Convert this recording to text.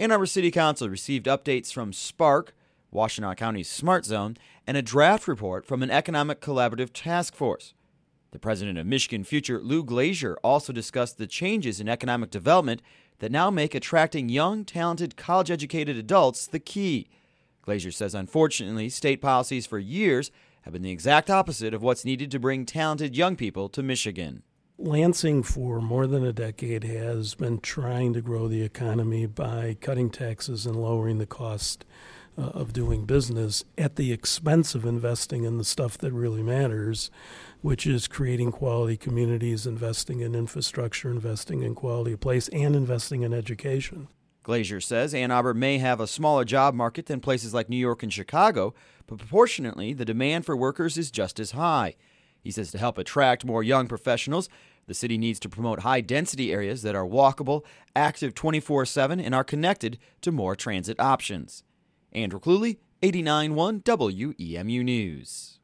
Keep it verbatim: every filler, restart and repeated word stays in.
Ann Arbor City Council received updates from Spark, Washtenaw County's Smart Zone, and a draft report from an economic collaborative task force. The president of Michigan Future, Lou Glazier, also discussed the changes in economic development that now make attracting young, talented, college-educated adults the key. Glazier says, unfortunately, state policies for years have been the exact opposite of what's needed to bring talented young people to Michigan. Lansing, for more than a decade, has been trying to grow the economy by cutting taxes and lowering the cost uh, of doing business at the expense of investing in the stuff that really matters, which is creating quality communities, investing in infrastructure, investing in quality of place, and investing in education. Glazier says Ann Arbor may have a smaller job market than places like New York and Chicago, but proportionately, the demand for workers is just as high. He says to help attract more young professionals, the city needs to promote high-density areas that are walkable, active twenty-four seven, and are connected to more transit options. Andrew Cluley, eighty-nine point one W E M U News.